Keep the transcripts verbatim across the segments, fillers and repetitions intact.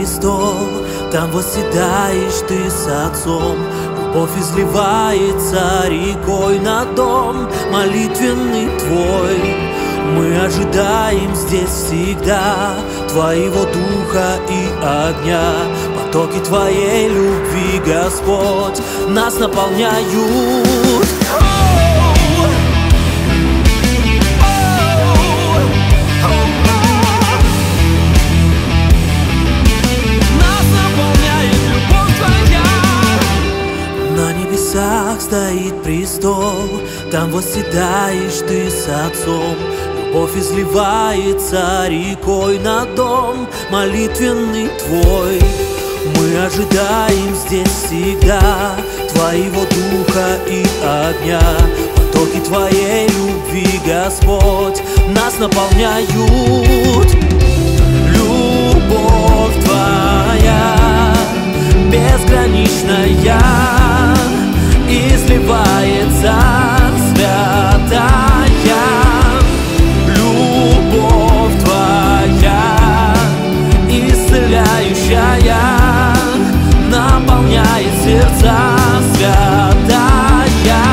престол, там восседаешь ты с Отцом. Любовь изливается рекой на дом молитвенный твой. Мы ожидаем здесь всегда Твоего духа и огня. Потоки Твоей любви, Господь, нас наполняют. Стоит престол, там восседаешь ты с Отцом. Любовь изливается рекой на дом молитвенный твой. Мы ожидаем здесь всегда Твоего духа и огня. Потоки Твоей любви, Господь, нас наполняют. Любовь Твоя безграничная изливается святая. Любовь Твоя исцеляющая наполняет сердца святая.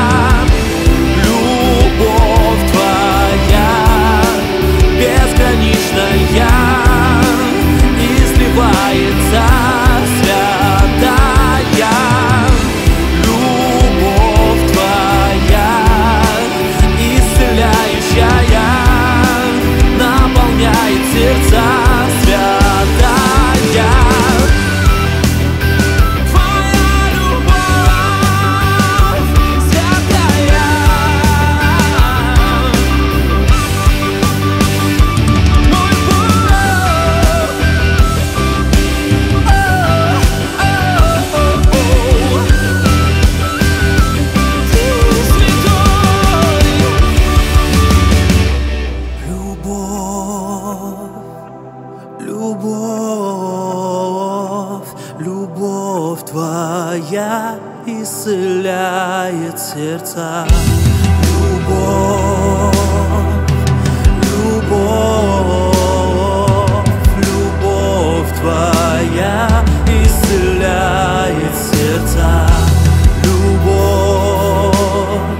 Любовь Твоя безграничная изливается святая. Сердца святая. Твоя любовь святая. Мой Бог, Ты святой. Любовь, любовь Твоя исцеляет сердца. Любовь, любовь, любовь Твоя исцеляет сердца. Любовь,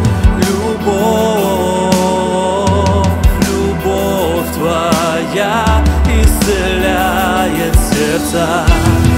любовь, любовь Твоя исцеляет сердца.